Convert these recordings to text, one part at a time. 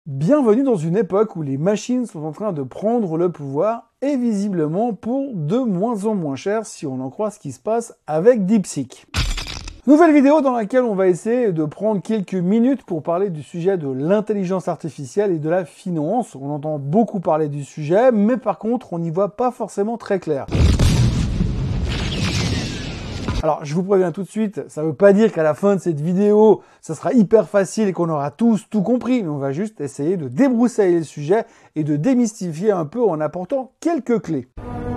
Bienvenue dans une époque où les machines sont en train de prendre le pouvoir et visiblement pour de moins en moins cher si on en croit ce qui se passe avec DeepSeek. Nouvelle vidéo dans laquelle on va essayer de prendre quelques minutes pour parler du sujet de l'intelligence artificielle et de la finance. On entend beaucoup parler du sujet, mais par contre on n'y voit pas forcément très clair. Alors, je vous préviens tout de suite, ça veut pas dire qu'à la fin de cette vidéo, ça sera hyper facile et qu'on aura tous tout compris, mais on va juste essayer de débroussailler le sujet et de démystifier un peu en apportant quelques clés.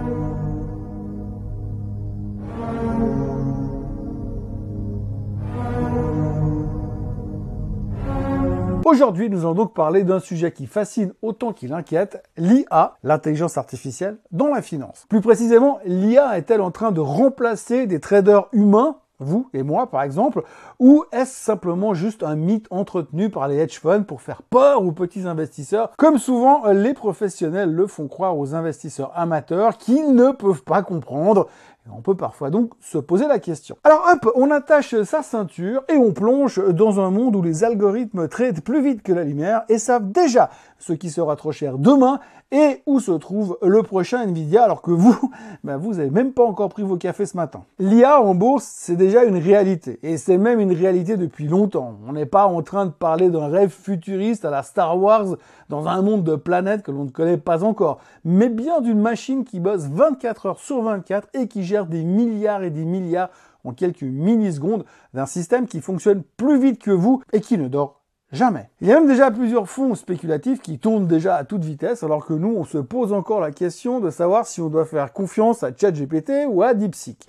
Aujourd'hui, nous allons donc parler d'un sujet qui fascine autant qu'il inquiète, l'IA, l'intelligence artificielle, dans la finance. Plus précisément, l'IA est-elle en train de remplacer des traders humains, vous et moi par exemple, ou est-ce simplement juste un mythe entretenu par les hedge funds pour faire peur aux petits investisseurs, comme souvent les professionnels le font croire aux investisseurs amateurs qui ne peuvent pas comprendre? Et on peut parfois donc se poser la question. Alors hop, on attache sa ceinture et on plonge dans un monde où les algorithmes traitent plus vite que la lumière et savent déjà ce qui sera trop cher demain et où se trouve le prochain Nvidia alors que vous, vous avez même pas encore pris vos cafés ce matin. L'IA en bourse, c'est déjà une réalité et c'est même une réalité depuis longtemps. On n'est pas en train de parler d'un rêve futuriste à la Star Wars dans un monde de planètes que l'on ne connaît pas encore, mais bien d'une machine qui bosse 24 heures sur 24 et qui gère des milliards et des milliards en quelques millisecondes d'un système qui fonctionne plus vite que vous et qui ne dort jamais. Il y a même déjà plusieurs fonds spéculatifs qui tournent déjà à toute vitesse alors que nous, on se pose encore la question de savoir si on doit faire confiance à ChatGPT ou à DeepSeek.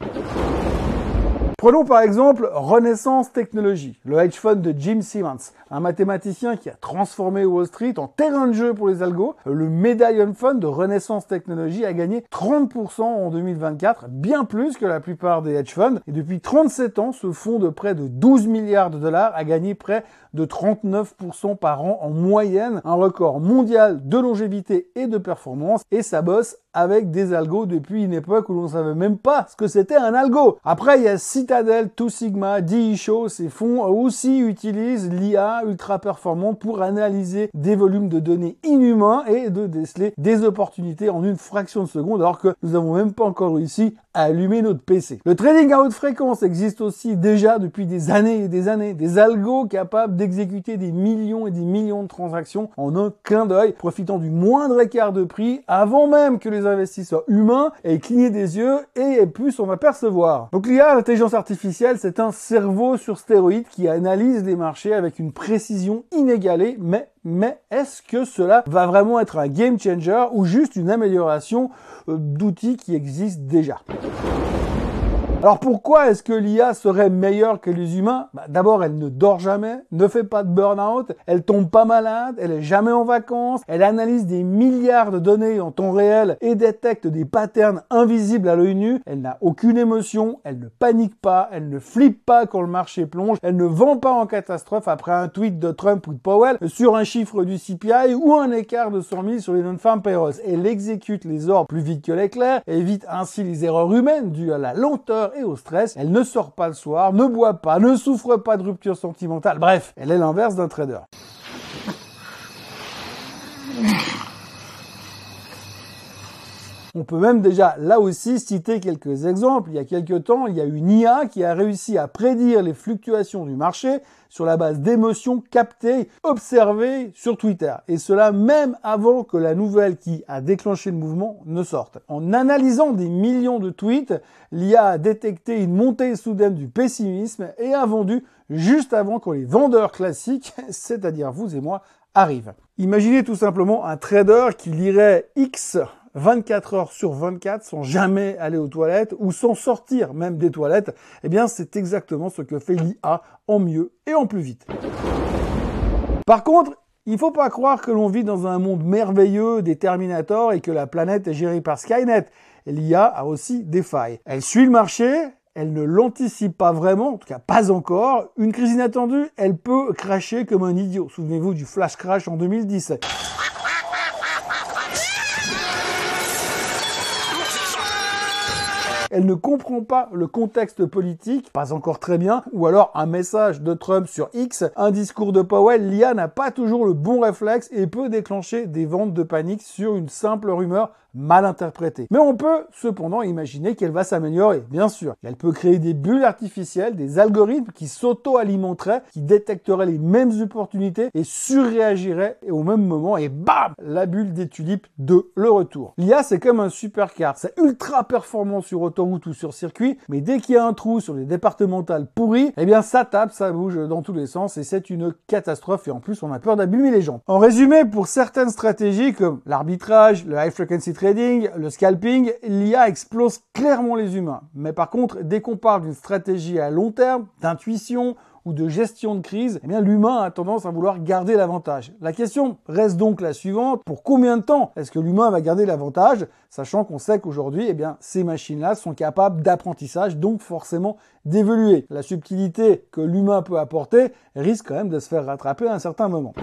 Prenons par exemple Renaissance Technologies, le hedge fund de Jim Simons, un mathématicien qui a transformé Wall Street en terrain de jeu pour les algos. Le Medallion Fund de Renaissance Technologies a gagné 30% en 2024, bien plus que la plupart des hedge funds. Et depuis 37 ans, ce fonds de près de 12 milliards de dollars a gagné près de 39% par an en moyenne, un record mondial de longévité et de performance. Et ça bosse avec des algos depuis une époque où l'on ne savait même pas ce que c'était un algo. Après, il y a Citadel, Two Sigma, D-E-Show, ces fonds aussi utilisent l'IA ultra performante pour analyser des volumes de données inhumains et de déceler des opportunités en une fraction de seconde alors que nous n'avons même pas encore réussi à allumer notre PC. Le trading à haute fréquence existe aussi déjà depuis des années et des années. Des algos capables d'exécuter des millions et des millions de transactions en un clin d'œil, profitant du moindre écart de prix avant même que les investisseurs humains aient cligné des yeux et aient pu s'en apercevoir. Donc l'IA, l'intelligence artificielle, c'est un cerveau sur stéroïdes qui analyse les marchés avec une précision inégalée, mais est-ce que cela va vraiment être un game changer ou juste une amélioration d'outils qui existent déjà? Alors pourquoi est-ce que l'IA serait meilleure que les humains? D'abord, elle ne dort jamais, ne fait pas de burn-out, elle tombe pas malade, elle est jamais en vacances, elle analyse des milliards de données en temps réel et détecte des patterns invisibles à l'œil nu, elle n'a aucune émotion, elle ne panique pas, elle ne flippe pas quand le marché plonge, elle ne vend pas en catastrophe après un tweet de Trump ou de Powell sur un chiffre du CPI ou un écart de 100 000 sur les non-farm payrolls. Elle exécute les ordres plus vite que l'éclair, évite ainsi les erreurs humaines dues à la lenteur et au stress, elle ne sort pas le soir, ne boit pas, ne souffre pas de rupture sentimentale, bref, elle est l'inverse d'un trader. On peut même déjà, là aussi, citer quelques exemples. Il y a quelques temps, il y a une IA qui a réussi à prédire les fluctuations du marché sur la base d'émotions captées, observées sur Twitter. Et cela même avant que la nouvelle qui a déclenché le mouvement ne sorte. En analysant des millions de tweets, l'IA a détecté une montée soudaine du pessimisme et a vendu juste avant que les vendeurs classiques, c'est-à-dire vous et moi, arrivent. Imaginez tout simplement un trader qui lirait X 24 heures sur 24 sans jamais aller aux toilettes ou sans sortir même des toilettes. Eh bien, c'est exactement ce que fait l'IA en mieux et en plus vite. Par contre, il ne faut pas croire que l'on vit dans un monde merveilleux des Terminators et que la planète est gérée par Skynet. L'IA a aussi des failles. Elle suit le marché, elle ne l'anticipe pas vraiment, en tout cas pas encore. Une crise inattendue, elle peut crasher comme un idiot. Souvenez-vous du flash crash en 2010. elle ne comprend pas le contexte politique, pas encore très bien, ou alors un message de Trump sur X, un discours de Powell, l'IA n'a pas toujours le bon réflexe et peut déclencher des ventes de panique sur une simple rumeur mal interprétée. Mais on peut cependant imaginer qu'elle va s'améliorer, bien sûr. Elle peut créer des bulles artificielles, des algorithmes qui s'auto-alimenteraient, qui détecteraient les mêmes opportunités et surréagiraient au même moment et bam, la bulle des tulipes de le retour. L'IA, c'est comme un supercar. C'est ultra performant sur autoroute ou sur circuit, mais dès qu'il y a un trou sur les départementales pourries, eh bien ça tape, ça bouge dans tous les sens et c'est une catastrophe et en plus on a peur d'abîmer les gens. En résumé, pour certaines stratégies comme l'arbitrage, le high frequency trading, le scalping, l'IA explose clairement les humains. Mais par contre, dès qu'on parle d'une stratégie à long terme, d'intuition ou de gestion de crise, eh bien l'humain a tendance à vouloir garder l'avantage. La question reste donc la suivante: pour combien de temps est-ce que l'humain va garder l'avantage, sachant qu'on sait qu'aujourd'hui, eh bien ces machines-là sont capables d'apprentissage, donc forcément d'évoluer. La subtilité que l'humain peut apporter risque quand même de se faire rattraper à un certain moment.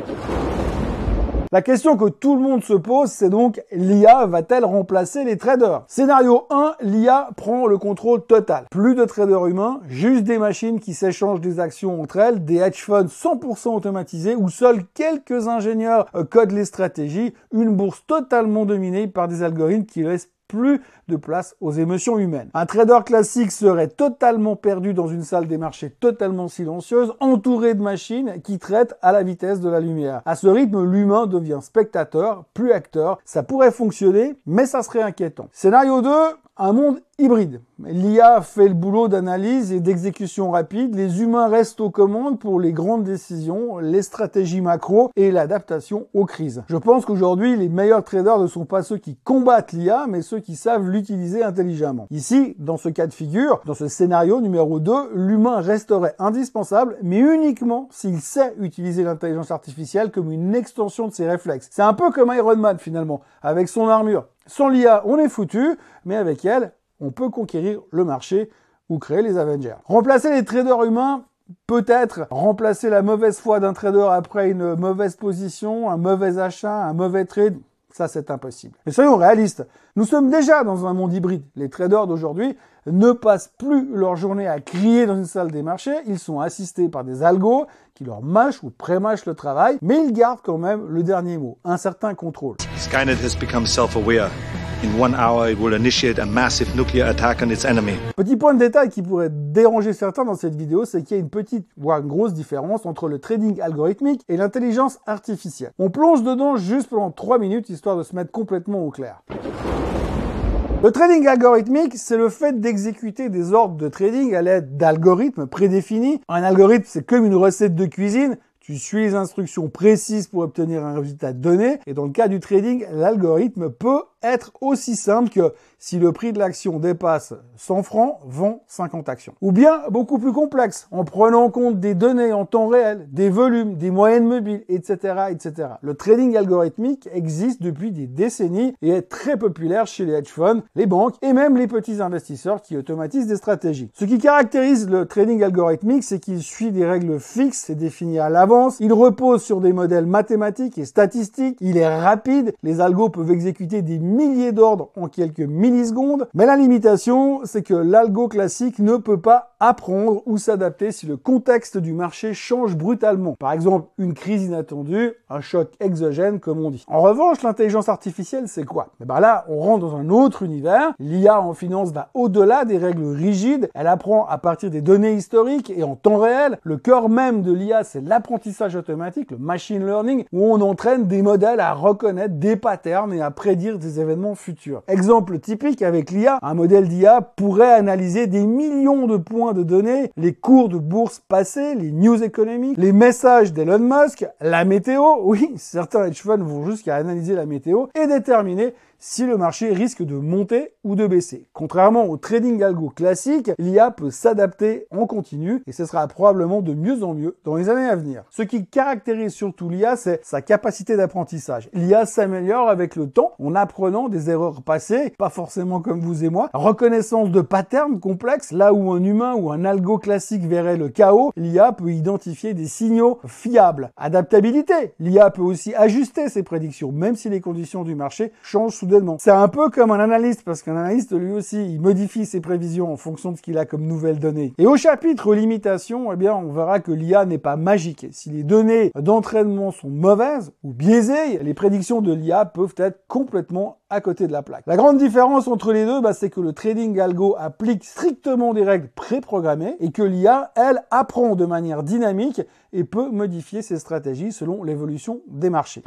La question que tout le monde se pose, c'est donc l'IA va-t-elle remplacer les traders? Scénario 1, l'IA prend le contrôle total. Plus de traders humains, juste des machines qui s'échangent des actions entre elles, des hedge funds 100% automatisés où seuls quelques ingénieurs codent les stratégies, une bourse totalement dominée par des algorithmes qui laissent plus de place aux émotions humaines. Un trader classique serait totalement perdu dans une salle des marchés totalement silencieuse, entouré de machines qui traitent à la vitesse de la lumière. À ce rythme, l'humain devient spectateur, plus acteur. Ça pourrait fonctionner, mais ça serait inquiétant. Scénario 2, un monde hybride. L'IA fait le boulot d'analyse et d'exécution rapide. Les humains restent aux commandes pour les grandes décisions, les stratégies macro et l'adaptation aux crises. Je pense qu'aujourd'hui, les meilleurs traders ne sont pas ceux qui combattent l'IA, mais ceux qui savent l'utiliser intelligemment. Ici, dans ce cas de figure, dans ce scénario numéro 2, l'humain resterait indispensable, mais uniquement s'il sait utiliser l'intelligence artificielle comme une extension de ses réflexes. C'est un peu comme Iron Man finalement, avec son armure. Sans l'IA, on est foutu, mais avec elle, on peut conquérir le marché ou créer les Avengers. Remplacer les traders humains, peut-être remplacer la mauvaise foi d'un trader après une mauvaise position, un mauvais achat, un mauvais trade, ça c'est impossible. Mais soyons réalistes, nous sommes déjà dans un monde hybride. Les traders d'aujourd'hui ne passent plus leur journée à crier dans une salle des marchés, ils sont assistés par des algos qui leur mâchent ou pré-mâchent le travail, mais ils gardent quand même le dernier mot, un certain contrôle. Skynet has become self-aware. In 1 hour, it will initiate a massive nuclear attack on its enemy. Petit point de détail qui pourrait déranger certains dans cette vidéo, c'est qu'il y a une petite, voire une grosse différence entre le trading algorithmique et l'intelligence artificielle. On plonge dedans juste pendant 3 minutes, histoire de se mettre complètement au clair. Le trading algorithmique, c'est le fait d'exécuter des ordres de trading à l'aide d'algorithmes prédéfinis. Un algorithme, c'est comme une recette de cuisine. Tu suis les instructions précises pour obtenir un résultat donné. Et dans le cas du trading, l'algorithme peut être aussi simple que si le prix de l'action dépasse 100 francs, vend 50 actions. Ou bien beaucoup plus complexe, en prenant en compte des données en temps réel, des volumes, des moyennes mobiles, etc., etc. Le trading algorithmique existe depuis des décennies et est très populaire chez les hedge funds, les banques et même les petits investisseurs qui automatisent des stratégies. Ce qui caractérise le trading algorithmique, c'est qu'il suit des règles fixes et définies à l'avance. Il repose sur des modèles mathématiques et statistiques. Il est rapide. Les algos peuvent exécuter des milliers d'ordres en quelques millisecondes. Mais la limitation, c'est que l'algo classique ne peut pas apprendre ou s'adapter si le contexte du marché change brutalement. Par exemple, une crise inattendue, un choc exogène comme on dit. En revanche, l'intelligence artificielle, c'est quoi? Et ben là, on rentre dans un autre univers. L'IA en finance va au-delà des règles rigides. Elle apprend à partir des données historiques et en temps réel. Le cœur même de l'IA, c'est l'apprentissage automatique, le machine learning, où on entraîne des modèles à reconnaître des patterns et à prédire des événements futurs. Exemple typique avec l'IA, un modèle d'IA pourrait analyser des millions de points de données, les cours de bourse passés, les news économiques, les messages d'Elon Musk, la météo, oui, certains hedge funds vont jusqu'à analyser la météo et déterminer si le marché risque de monter ou de baisser. Contrairement au trading algo classique, l'IA peut s'adapter en continu et ce sera probablement de mieux en mieux dans les années à venir. Ce qui caractérise surtout l'IA, c'est sa capacité d'apprentissage. L'IA s'améliore avec le temps en apprenant des erreurs passées, pas forcément comme vous et moi. Reconnaissance de patterns complexes, là où un humain ou un algo classique verrait le chaos, l'IA peut identifier des signaux fiables. Adaptabilité, l'IA peut aussi ajuster ses prédictions, même si les conditions du marché changent soudainement. C'est un peu comme un analyste, parce qu'un analyste, lui aussi, il modifie ses prévisions en fonction de ce qu'il a comme nouvelles données. Et au chapitre limitations, eh bien, on verra que l'IA n'est pas magique. Si les données d'entraînement sont mauvaises ou biaisées, les prédictions de l'IA peuvent être complètement à côté de la plaque. La grande différence entre les deux, c'est que le trading algo applique strictement des règles préprogrammées et que l'IA, elle, apprend de manière dynamique et peut modifier ses stratégies selon l'évolution des marchés.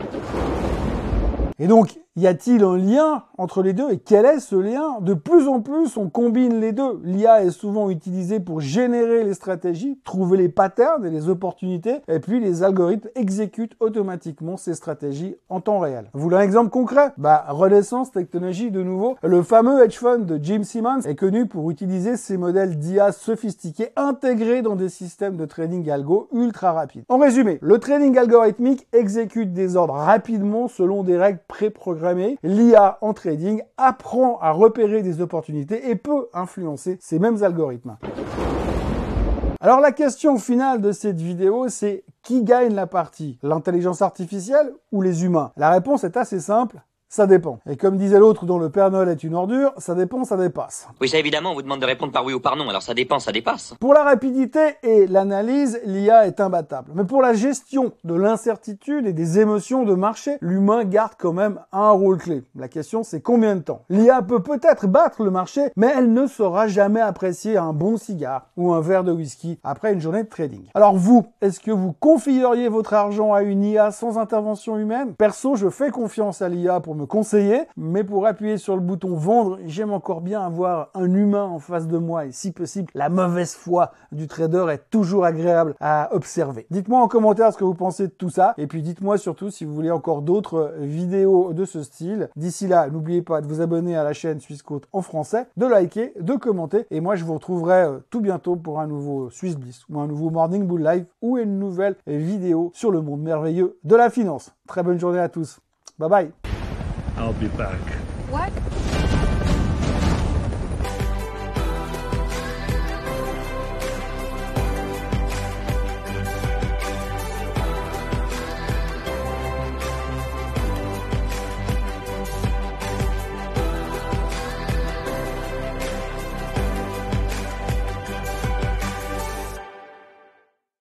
Et donc, y a-t-il un lien entre les deux? Et quel est ce lien? De plus en plus, on combine les deux. L'IA est souvent utilisée pour générer les stratégies, trouver les patterns et les opportunités, et puis les algorithmes exécutent automatiquement ces stratégies en temps réel. Vous voulez un exemple concret? Renaissance Technologies de nouveau. Le fameux hedge fund de Jim Simons est connu pour utiliser ces modèles d'IA sophistiqués intégrés dans des systèmes de trading algo ultra rapides. En résumé, le trading algorithmique exécute des ordres rapidement selon des règles préprogrammées. L'IA en trading apprend à repérer des opportunités et peut influencer ces mêmes algorithmes. Alors la question finale de cette vidéo, c'est qui gagne la partie? L'intelligence artificielle ou les humains? La réponse est assez simple. Ça dépend. Et comme disait l'autre dont le Père Noël est une ordure, ça dépend, ça dépasse. Oui, ça évidemment, on vous demande de répondre par oui ou par non, alors ça dépend, ça dépasse. Pour la rapidité et l'analyse, l'IA est imbattable. Mais pour la gestion de l'incertitude et des émotions de marché, l'humain garde quand même un rôle clé. La question, c'est combien de temps? L'IA peut peut-être battre le marché, mais elle ne saura jamais apprécier un bon cigare ou un verre de whisky après une journée de trading. Alors vous, est-ce que vous confieriez votre argent à une IA sans intervention humaine? Perso, je fais confiance à l'IA pour me conseiller, mais pour appuyer sur le bouton vendre, j'aime encore bien avoir un humain en face de moi et si possible, la mauvaise foi du trader est toujours agréable à observer. Dites-moi en commentaire ce que vous pensez de tout ça et puis dites-moi surtout si vous voulez encore d'autres vidéos de ce style. D'ici là, n'oubliez pas de vous abonner à la chaîne Swissquote en français, de liker, de commenter et moi je vous retrouverai tout bientôt pour un nouveau Swiss Bliss ou un nouveau Morning Bull Live ou une nouvelle vidéo sur le monde merveilleux de la finance. Très bonne journée à tous. Bye bye. I'll be back. What?